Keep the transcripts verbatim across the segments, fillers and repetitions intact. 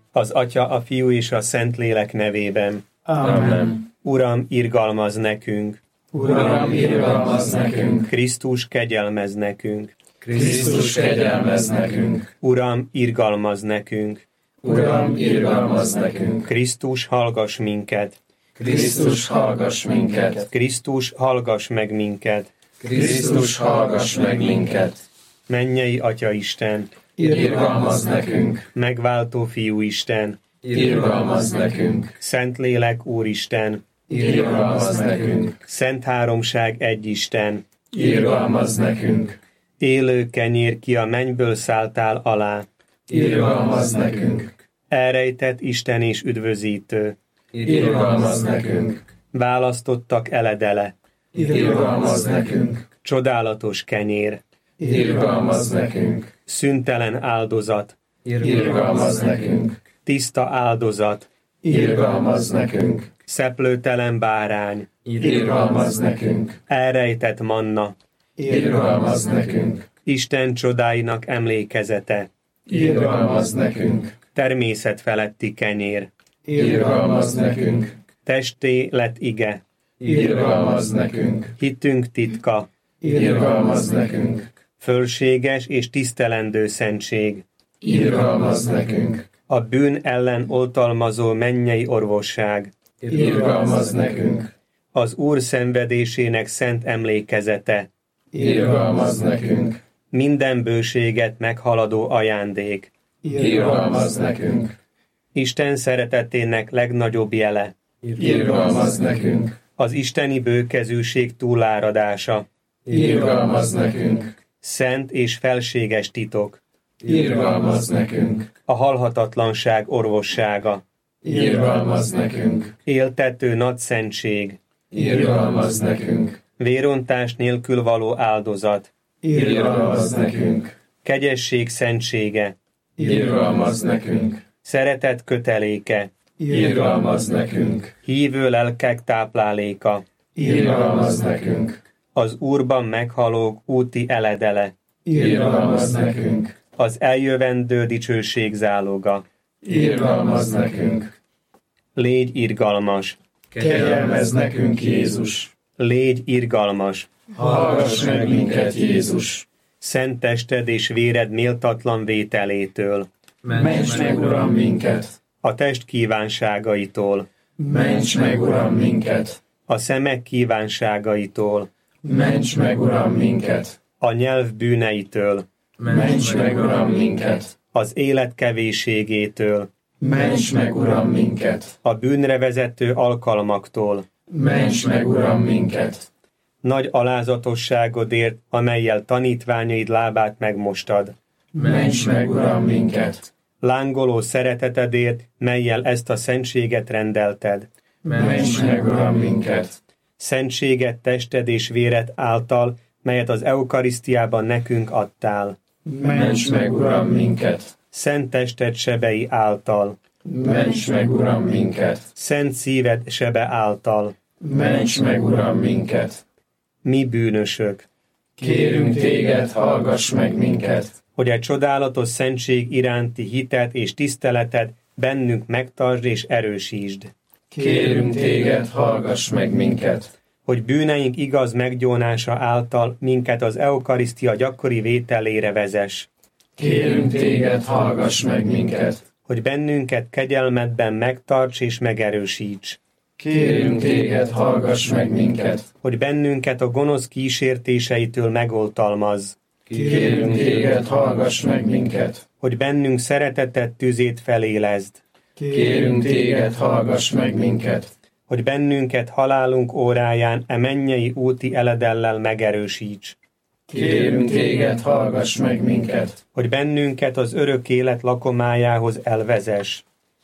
Az Atya, a Fiú és a Szentlélek nevében. Amen. Uram, irgalmazz nekünk. Uram, irgalmazz nekünk. Krisztus, kegyelmezz nekünk. Krisztus, kegyelmezz nekünk. Uram, irgalmazz nekünk. Uram, irgalmazz nekünk. Krisztus, hallgass minket. Krisztus, hallgass minket. Krisztus, hallgass meg minket. Krisztus, hallgass meg minket. Mennyei Atya Isten, Irgalmazz nekünk. megváltó Fiú Isten, Irgalmazz nekünk. Szentlélek Úristen, Irgalmazz nekünk. Szent Háromság egy Isten, Irgalmazz nekünk. élő kenyér, ki a mennyből szálltál alá, Irgalmazz nekünk. elrejtett Isten és üdvözítő, Irgalmazz nekünk. választottak eledele, Irgalmazz nekünk. csodálatos kenyér, Irgalmazz nekünk. szüntelen áldozat, Irgalmazz nekünk. tiszta áldozat, Irgalmazz nekünk. szeplőtelen bárány, Irgalmazz nekünk. elrejtett manna, Irgalmazz nekünk. Isten csodáinak emlékezete, Irgalmazz nekünk. természet feletti kenyér, Irgalmazz nekünk. testé lett ige, Irgalmazz nekünk. hitünk titka, Irgalmazz nekünk. fölséges és tisztelendő szentség, Irgalmazz nekünk. a bűn ellen oltalmazó mennyei orvosság, Irgalmazz nekünk. az Úr szenvedésének szent emlékezete, Irgalmazz nekünk. minden bőséget meghaladó ajándék, Irgalmazz nekünk. Isten szeretetének legnagyobb jele, Irgalmazz nekünk. az isteni bőkezűség túláradása, Irgalmazz nekünk. szent és felséges titok, Irgalmazz nekünk. a halhatatlanság orvossága, Irgalmazz nekünk. éltető nagy szentség, Irgalmazz nekünk. vérontás nélkül való áldozat, Irgalmazz nekünk. kegyesség szentsége, Irgalmazz nekünk. szeretet köteléke, Irgalmazz nekünk. hívő lelkek tápláléka, Irgalmazz nekünk. az Úrban meghalók úti eledele, Irgalmazz nekünk. az eljövendő dicsőség záloga. Irgalmazz nekünk. Légy irgalmas, Kegyelmezz nekünk, Jézus. légy irgalmas, Hallgass meg minket, Jézus. szent tested és véred méltatlan vételétől, Ments meg, Uram, minket. a test kívánságaitól, Ments meg, Uram, minket. a szemek kívánságaitól, Ments meg, Uram, minket. a nyelv bűneitől, Ments meg, Uram, minket. az élet kevésségétől, Ments meg, Uram, minket. a bűnre vezető alkalmaktól, Ments meg, Uram, minket. nagy alázatosságodért, amellyel tanítványaid lábát megmostad, Ments meg, Uram, minket. lángoló szeretetedért, mellyel ezt a szentséget rendelted, Ments meg, Uram, minket. szentséget tested és véred által, melyet az eukarisztiában nekünk adtál, Ments meg, Uram, minket. szent tested sebei által, Ments meg, Uram, minket. szent szíved sebe által, Ments meg, Uram, minket. mi bűnösök, Kérünk téged, hallgass meg minket. hogy egy csodálatos szentség iránti hitet és tiszteletet bennünk megtartsd és erősítsd, Kérünk téged, hallgass meg minket. hogy bűneink igaz meggyónása által minket az eukarisztia gyakori vételére vezess, Kérünk téged, hallgass meg minket. hogy bennünket kegyelmedben megtarts és megerősíts, Kérünk téged, hallgass meg minket. hogy bennünket a gonosz kísértéseitől megoltalmazz, Kérünk téged, hallgass meg minket. hogy bennünk szeretetet tüzét felélezd, Kérünk téged, hallgass meg minket. hogy bennünket halálunk óráján e mennyei úti eledellel megerősíts, Kérünk téged, hallgass meg minket. hogy bennünket az örök élet lakomájához elvezess.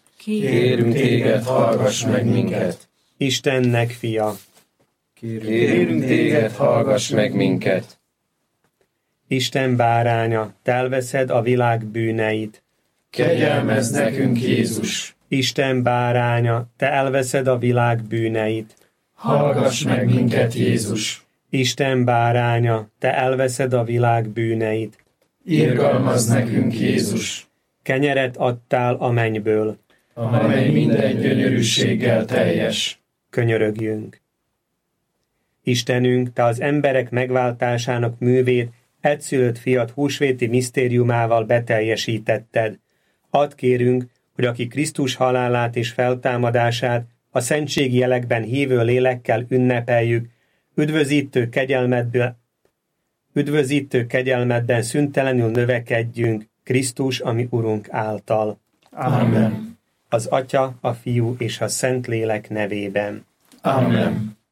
Kérünk téged, hallgass meg minket. Istennek fia, Kérünk téged, hallgass meg minket. Isten báránya, te elveszed a világ bűneit. Kegyelmezz nekünk, Jézus. Isten báránya, te elveszed a világ bűneit. Hallgass meg minket, Jézus. Isten báránya, te elveszed a világ bűneit. Irgalmazz nekünk, Jézus. Kenyeret adtál a mennyből, amely minden gyönyörűséggel teljes. Könyörögjünk. Istenünk, Te az emberek megváltásának művét egyszülött fiat húsvéti misztériumával beteljesítetted. Add kérünk, hogy aki Krisztus halálát és feltámadását a szentségi jelekben hívő lélekkel ünnepeljük, üdvözítő kegyelmedből, üdvözítő kegyelmedben szüntelenül növekedjünk Krisztus, ami Urunk által. Amen. Az Atya, a Fiú és a Szentlélek nevében. Amen.